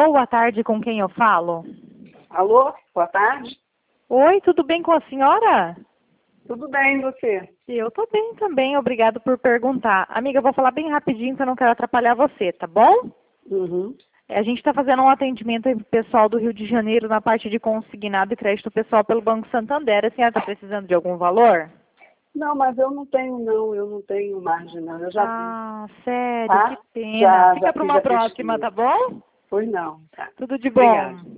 Boa tarde, com quem eu falo? Alô, boa tarde. Oi, tudo bem com a senhora? Tudo bem, e você? Eu tô bem também, obrigado por perguntar. Amiga, eu vou falar bem rapidinho, que eu não quero atrapalhar você, tá bom? Uhum. A gente está fazendo um atendimento aí pro pessoal do Rio de Janeiro na parte de consignado e crédito pessoal pelo Banco Santander. A senhora está precisando de algum valor? Não, mas eu não tenho margem, não. Eu já vi, Ah, sério, tá? que pena. Já Fica para fiz uma a próxima, pesquisa. tá bom? Pois não, tá. Tudo de bom. Obrigada.